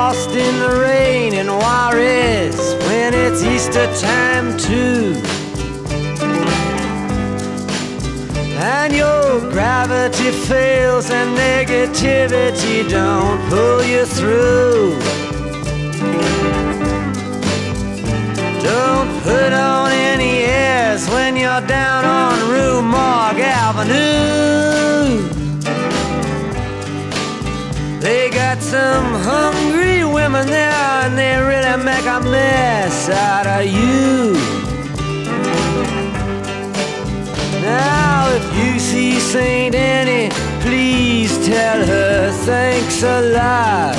lost in the rain in Juarez when it's Easter time too. And your gravity fails and negativity don't pull you through. Don't put on any airs when you're down on Rue Morgue Avenue. They got some hungry women there and they really make a mess out of you. Now if you see St. Annie, please tell her thanks a lot.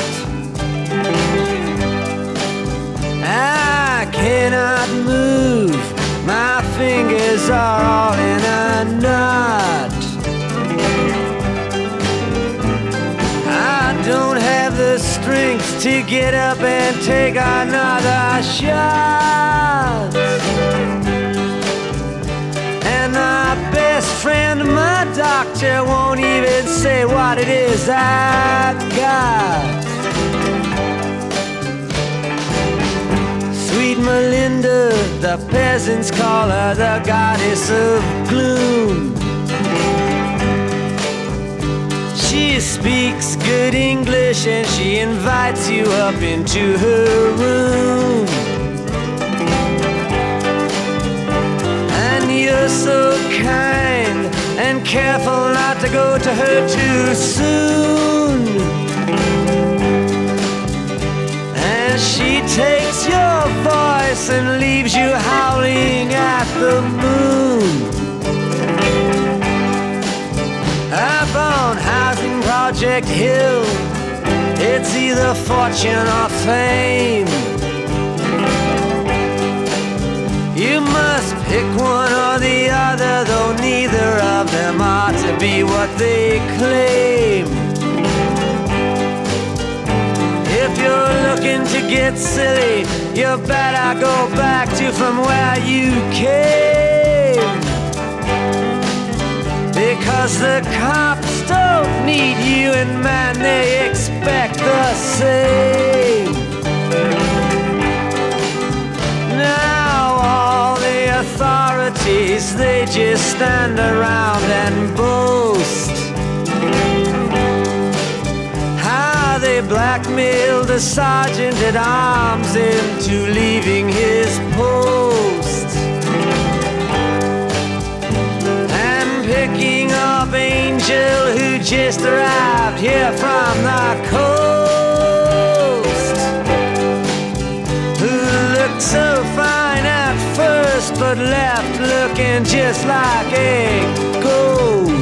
I cannot move, my fingers are all in a knot. I don't have the strength to get up and take another shot. And my best friend, my doctor, won't even say what it is I got. Sweet Melinda, the peasants call her the goddess of gloom. She speaks good English and she invites you up into her room. And you're so kind and careful not to go to her too soon. And she takes your voice and leaves you howling at the moon. Up on Housing Project Hill, it's either fortune or fame. You must pick one or the other, though neither of them ought to be what they claim. If you're looking to get silly, you better go back to from where you came. Because the cops don't need you and man, they expect the same. Now all the authorities, they just stand around and boast how they blackmailed the sergeant at arms into leaving his post. And picking up Angel, who just arrived here from the coast, who looked so fine at first but left looking just like a ghost.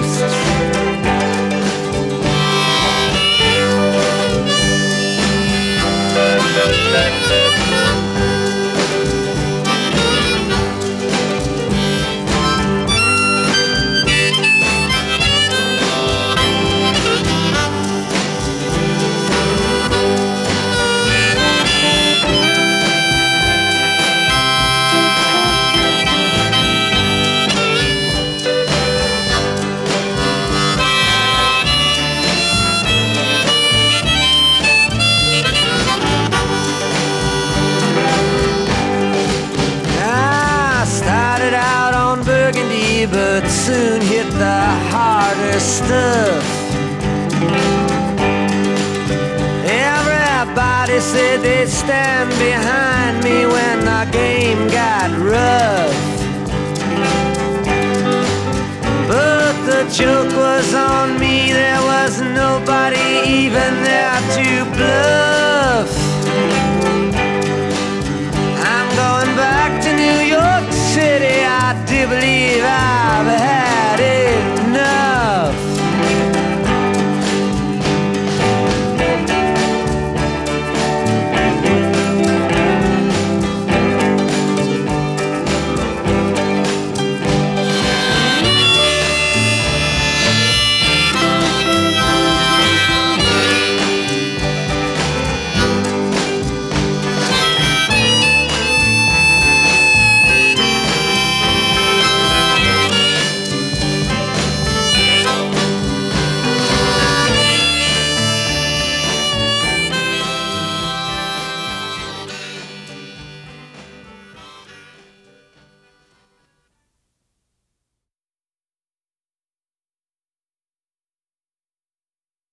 But soon hit the harder stuff. Everybody said they'd stand behind me when the game got rough. But the joke was on me, there was nobody even there to bluff. I'm going back to New York City, I do believe I've had